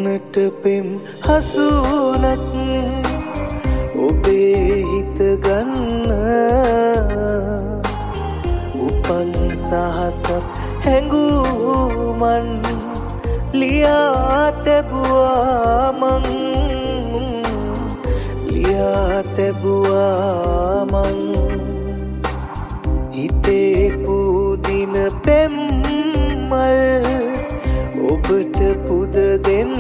ලියන්නට පෙම් හසුනත් ඔබේ හිත ගන්න උපන් සහසක් හැඟුමන් ලියා තැබුවා මං හිතේ පුදින පෙම්මල් ඔබට පුද දෙන්න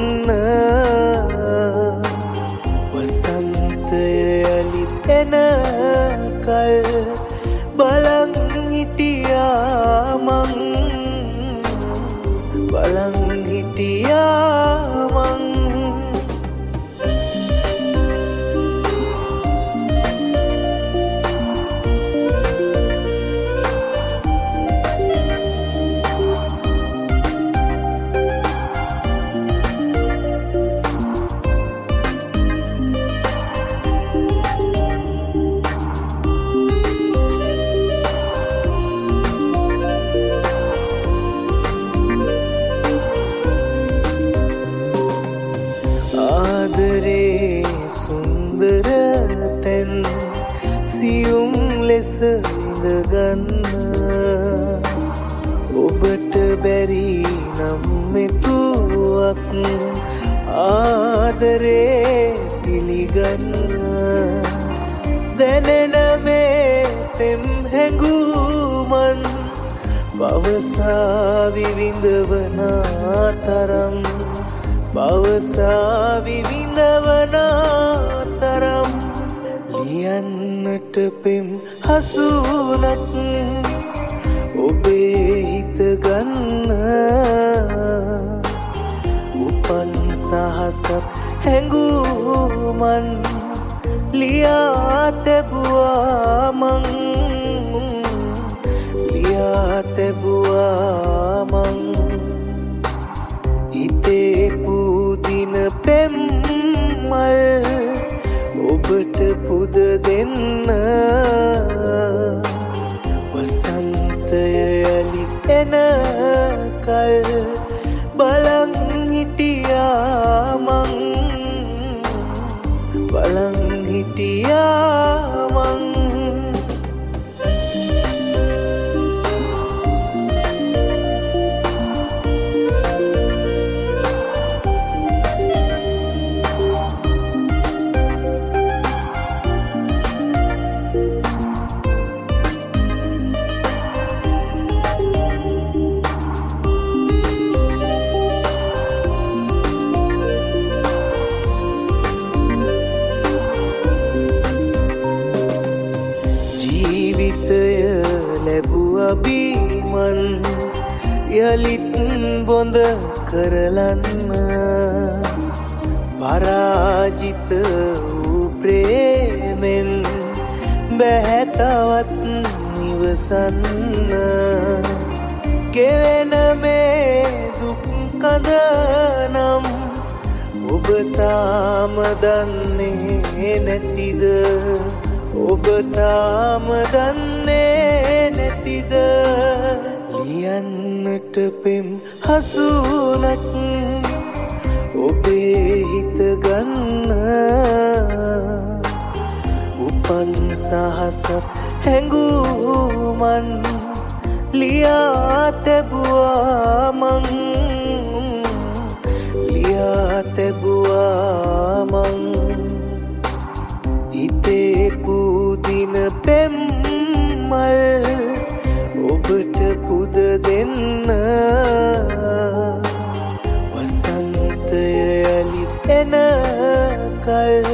වසන්තය යලිත් එනකල් බලන් හිටියා මං ආදරේ සුන්දර තැන් සියුම් ලෙස ඉඳගන්න ඔබට බැරි නම් මෙතුවක් ආදරේ පිළිගන්න දැනෙන මේ පෙම් හැඟුමන් පවසා විවිඳවනා තරම් ලියන්නට පෙම් හසුනත් ඔබේ හිත ගන්න උපන් සහසක් හැඟුමන් ලියා තැබුවා මං හිතේ පුදින පෙම්මල් ඔබට පුද දෙන්න වසන්තය යලිත් එනකල් බලන් හිටියා මං ජීවිතය ලැබුවා බීමන් යලිත් බොඳ කරලන්න පරාජිත වූ ප්‍රේමෙන් බැහැ තවත් නිවසන්න ගෙවෙන මේ දුක් කඳ නම් ඔබ තාම දන්නේ නැතිද ලියන්නට පෙම් හසුනත් ඔබේ හිත ගන්න උපන් සහසක් හැඟුමන් ලියා තැබුවා මං හිතේ පුදින පෙම්මල් ඔබට පුද දෙන්න වසන්තය යලිත් එනකල්